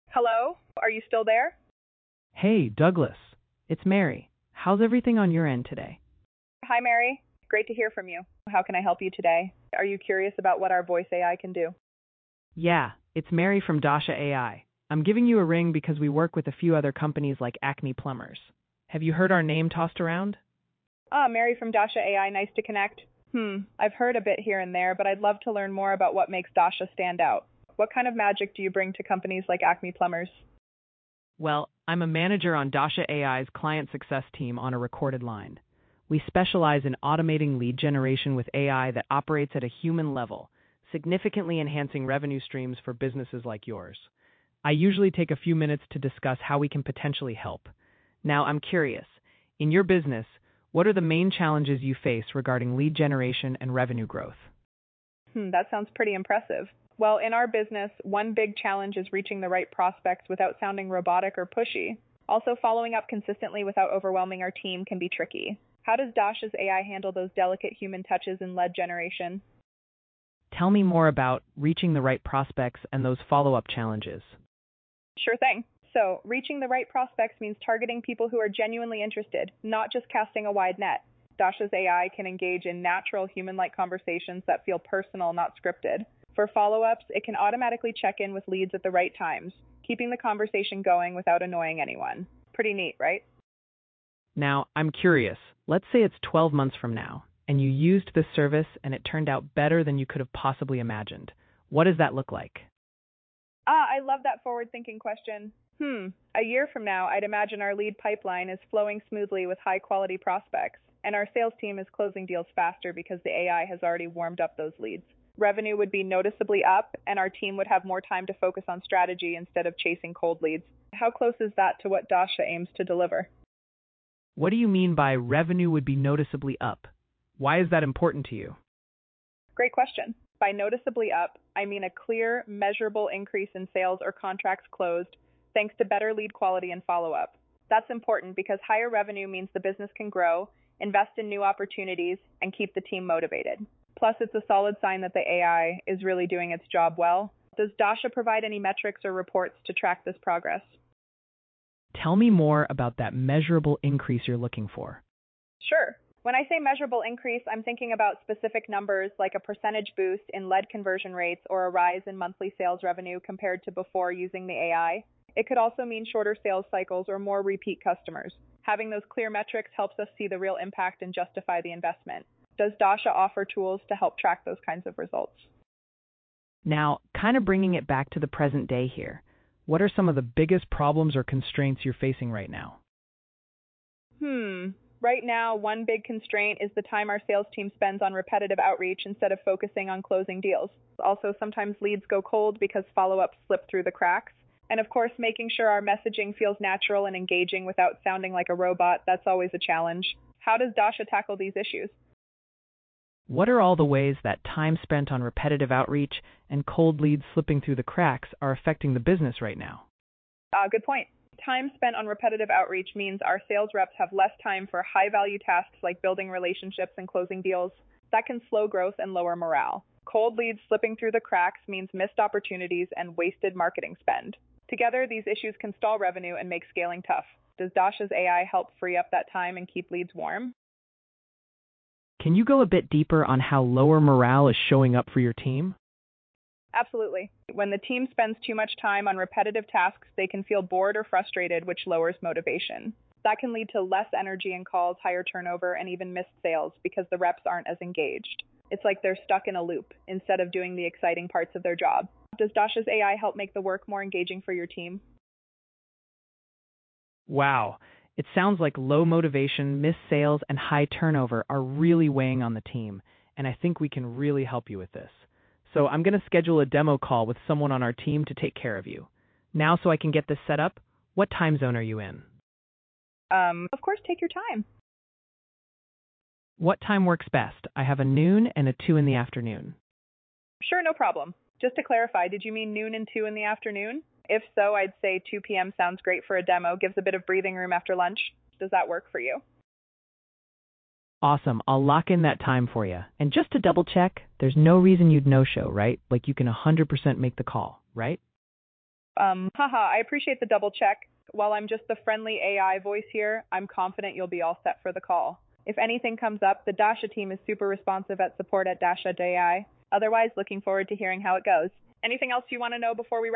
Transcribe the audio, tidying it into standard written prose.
Hello? Are you still there? Hey, Douglas. It's Mary. How's everything on your end today? Hi, Mary. Great to hear from you. How can I help you today? Are you curious about what our voice AI can do? Yeah, it's Mary from Dasha AI. I'm giving you a ring because we work with a few other companies like Acme Plumbers. Have you heard our name tossed around? Mary from Dasha AI. Nice to connect. I've heard a bit here and there, but I'd love to learn more about what makes Dasha stand out. What kind of magic do you bring to companies like Acme Plumbers? Well, I'm a manager on Dasha AI's client success team on a recorded line. We specialize in automating lead generation with AI that operates at a human level, significantly enhancing revenue streams for businesses like yours. I usually take a few minutes to discuss how we can potentially help. Now, I'm curious, in your business, what are the main challenges you face regarding lead generation and revenue growth? That sounds pretty impressive. Well, in our business, one big challenge is reaching the right prospects without sounding robotic or pushy. Also, following up consistently without overwhelming our team can be tricky. How does Dasha's AI handle those delicate human touches in lead generation? Tell me more about reaching the right prospects and those follow-up challenges. Sure thing. So, reaching the right prospects means targeting people who are genuinely interested, not just casting a wide net. Dasha's AI can engage in natural human-like conversations that feel personal, not scripted. For follow-ups, it can automatically check in with leads at the right times, keeping the conversation going without annoying anyone. Pretty neat, right? Now, I'm curious. Let's say it's 12 months from now, and you used this service and it turned out better than you could have possibly imagined. What does that look like? I love that forward-thinking question. A year from now, I'd imagine our lead pipeline is flowing smoothly with high-quality prospects, and our sales team is closing deals faster because the AI has already warmed up those leads. Revenue would be noticeably up, and our team would have more time to focus on strategy instead of chasing cold leads. How close is that to what Dasha aims to deliver? What do you mean by revenue would be noticeably up? Why is that important to you? Great question. By noticeably up, I mean a clear, measurable increase in sales or contracts closed thanks to better lead quality and follow-up. That's important because higher revenue means the business can grow, invest in new opportunities, and keep the team motivated. Plus, it's a solid sign that the AI is really doing its job well. Does Dasha provide any metrics or reports to track this progress? Tell me more about that measurable increase you're looking for. Sure. When I say measurable increase, I'm thinking about specific numbers like a percentage boost in lead conversion rates or a rise in monthly sales revenue compared to before using the AI. It could also mean shorter sales cycles or more repeat customers. Having those clear metrics helps us see the real impact and justify the investment. Does Dasha offer tools to help track those kinds of results? Now, kind of bringing it back to the present day here, what are some of the biggest problems or constraints you're facing right now? Right now, one big constraint is the time our sales team spends on repetitive outreach instead of focusing on closing deals. Also, sometimes leads go cold because follow-ups slip through the cracks. And of course, making sure our messaging feels natural and engaging without sounding like a robot, that's always a challenge. How does Dasha tackle these issues? What are all the ways that time spent on repetitive outreach and cold leads slipping through the cracks are affecting the business right now? Good point. Time spent on repetitive outreach means our sales reps have less time for high-value tasks like building relationships and closing deals. That can slow growth and lower morale. Cold leads slipping through the cracks means missed opportunities and wasted marketing spend. Together, these issues can stall revenue and make scaling tough. Does Dasha's AI help free up that time and keep leads warm? Can you go a bit deeper on how lower morale is showing up for your team? Absolutely. When the team spends too much time on repetitive tasks, they can feel bored or frustrated, which lowers motivation. That can lead to less energy in calls, higher turnover, and even missed sales because the reps aren't as engaged. It's like they're stuck in a loop instead of doing the exciting parts of their job. Does Dasha's AI help make the work more engaging for your team? Wow. It sounds like low motivation, missed sales, and high turnover are really weighing on the team, and I think we can really help you with this. So I'm going to schedule a demo call with someone on our team to take care of you. Now, so I can get this set up, what time zone are you in? Of course, take your time. What time works best? I have a noon and a 2 in the afternoon. Sure, no problem. Just to clarify, did you mean noon and 2 in the afternoon? If so, I'd say 2 p.m. sounds great for a demo, gives a bit of breathing room after lunch. Does that work for you? Awesome. I'll lock in that time for you. And just to double check, there's no reason you'd no-show, right? Like you can 100% make the call, right? I appreciate the double check. While I'm just the friendly AI voice here, I'm confident you'll be all set for the call. If anything comes up, the Dasha team is super responsive at support@dasha.ai. Otherwise, looking forward to hearing how it goes. Anything else you want to know before we wrap?